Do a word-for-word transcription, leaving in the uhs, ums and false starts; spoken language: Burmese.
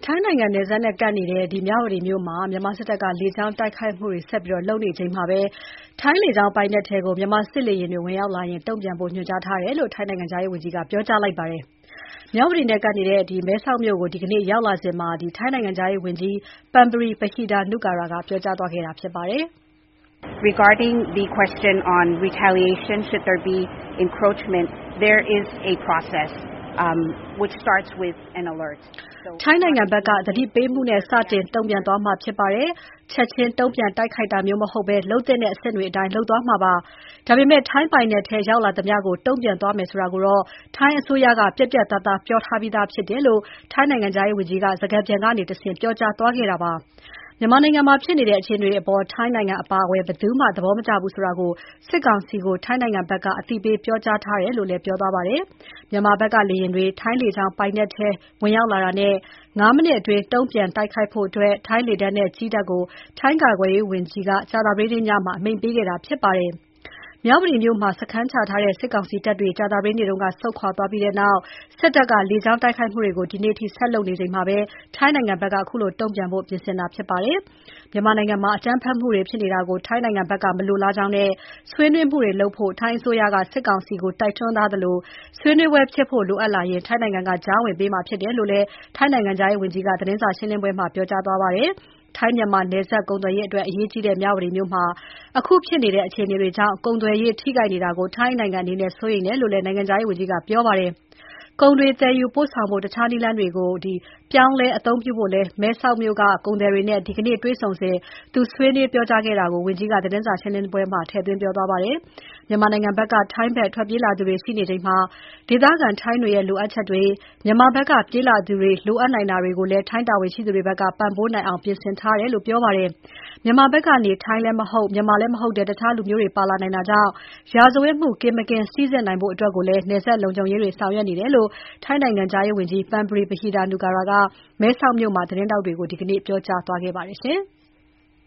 ထိုင်းနိုင်ငံနယ်စပ်နဲ့ကပ်နေတဲ့ဒီမြဝတီမြို့မှာမြန်မာစစ်တပ်ကလေကြောင်းတိုက်ခိုက်မှုတွေဆက်ပြီးလုပ်နေချိန်မှာပဲထိုင်းလေကြောင်းပိုင်နက်ထဲကိုမြန်မာစစ်လေယာဉ်တွေဝင်ရောက်လာရင်တုံ့ပြန်ဖို့ညွှန်ကြားထားတယ်လို့ထိုင်းနိုင်ငံသားရေးဝန်ကြီးကပြောကြားလိုက်ပါတယ်။မြဝတီနဲ့ကပ်နေတဲ့ဒီမဲဆောက်မြို့ကိုဒီကနေ့ရောက်လာစဉ်မှာဒီထိုင်းနိုင်ငံသားရေးဝန်ကြီး Parnpree Bahiddha-Nukara ကပြောကြားသွားခဲ့တာဖြစ်ပါတယ်။ Regarding the question on retaliation, should there be encroachment, there is a process um, which starts with an alert. ထိုင်းနိုင်ငံဘက်ကသတိပေးမှုနဲ့စတင်တုံ့ပြန်သွားမှာဖြစ်ပါတယ်။ချက်ချင်းတုံ့ပြန်တိုက်ခိုက်တာမျိုးမဟုတ်ဘဲလုပ်တဲ့အဆင့်တွေအတိုင်းလုပ်သွားမှာပါ။ဒါပေမဲ့ထိုင်းပိုင်နယ်ထဲရောက်လာသမျှကိုတုံ့ပြန်သွားမယ်ဆိုတာကိုတော့ထိုင်းအစိုးရကပြတ်ပြတ်သားသားပြောထားပြီးသားဖြစ်တယ်လို့ထိုင်းနိုင်ငံသားရေးဝန်ကြီးကစကားပြန်ကနေတဆင့်ပြောကြားသွားခဲ့တာပါ။မြန်မာနိုင်ငံမှာဖြစ်နေတဲ့အခြေအနေတွေအပေါ်ထိုင်းနိုင်ငံအပါအဝင်ဘယ်သူမှသဘောမကျဘူးဆိုတာကိုစစ်ကောင်စီကိုထိုင်းနိုင်ငံဘက်ကအသိပေးပြောကြားထားတယ်လို့လည်းပြောသွားပါတယ်။မြန်မာဘက်ကလေယာဉ်တွေထိုင်းလေကြောင်းပိုင်နက်ထဲဝင်ရောက်လာတာနဲ့ငါးမိနစ်အတွင်းတုံ့ပြန်တိုက်ခိုက်ဖို့အတွက်ထိုင်းလေတပ်နဲ့ကြည်းတပ်ကိုထိုင်းကာကွယ်ရေးဝန်ကြီးကကြာသပတေးနေ့ညမှာအမိန့်ပေးခဲ့တာဖြစ်ပါတယ်။မြဝတီမြို့မှာစခန်းချထားတဲ့စစ်ကောင်စီတပ်တွေကြာသပတေးနေ့ကဆုတ်ခွာသွားပြီးတဲ့နောက်စစ်တပ်ကလေကြောင်းတိုက်ခိုက်မှုတွေကိုဒီနေ့ထိဆက်လုပ်နေချိန်မှာပဲထိုင်းနိုင်ငံဘက်ကခုလိုတုံ့ပြန်ဖို့ပြင်ဆင်တာဖြစ်ပါတယ်။မြန်မာနိုင်ငံမှာအကြမ်းဖက်မှုတွေဖြစ်နေတာကိုထိုင်းနိုင်ငံဘက်ကမလိုလားကြောင်းနဲ့ဆွေးနွေးမှုတွေလုပ်ဖို့ထိုင်းအစိုးရကစစ်ကောင်စီကိုတိုက်တွန်းထားသလိုဆွေးနွေးပွဲဖြစ်ဖို့လိုအပ်လာရင်ထိုင်းနိုင်ငံကကြားဝင်ပေးမှာဖြစ်တယ်လို့လည်းထိုင်းနိုင်ငံသားရေးဝန်ကြီးကသတင်းစာရှင်းပွဲမှာပြောကြားသွားပါတယ်။ထိုင်းမြန်မာနယ်စပ်ကုန်သွယ်ရေးအတွက်အရေးကြီးတဲ့မြဝတီမြို့မှာအခုဖြစ်နေတဲ့အခြေအနေတွေကြောင့်ကုန်သွယ်ရေးထိခိုက်နေတာကိုထိုင်းနိုင်ငံအနေနဲ့စိုးရိမ်တယ်လို့လည်းနိုင်ငံသားရေးဝန်ကြီးကပြောပါတယ်။ကုန်တွေသယ်ယူပို့ဆောင်ဖို့တခြားနည်းလမ်းတွေကိုဒီပြောင်းလဲအသုံးပြုဖို့လဲမဲဆောက်မြို့ကကုန်သည်တွေနဲ့ဒီကနေ့တွေ့ဆုံစဉ်သူဆွေးနွေးပြောကြားခဲ့တာကိုဝန်ကြီးကသတင်းစာရှင်းလင်းပွဲမှာထည့်သွင်းပြောသွားပါတယ်။မြန်မာနိုင်ငံဘက်ကထိုင်းဘက်ထွက်ပြေးလာသူတွေရှိနေချိန်မှာဒေသခံထိုင်းတွေရဲ့လိုအပ်ချက်တွေမြန်မာဘက်ကပြေးလာသူတွေလိုအပ်နိုင်တာတွေကိုလည်းထိုင်းတာဝန်ရှိသူတွေဘက်ကပံ့ပိုးနိုင်အောင်ပြင်ဆင်ထားတယ်လို့ပြောပါတယ်။မြန်မာဘက်ကနေထိုင်းလည်းမဟုတ်မြန်မာလည်းမဟုတ်တဲ့တခြားလူမျိုးတွေပါလာနိုင်တာကြောင့်ရာဇဝတ်မှုကင်းမကင်းစီးစစ်နိုင်ဖို့အတွက်ကိုလည်းနယ်စပ်လုံခြုံရေးတွေဆောင်ရွက်နေတယ်လို့ထိုင်းနိုင်ငံသားရေးဝန်ကြီး Parnpree Bahiddha-Nukara ကမဲဆောက်မြို့မှာသတင်းထောက်တွေကိုဒီကနေ့ပြောကြားသွားခဲ့ပါတယ်ရှင်။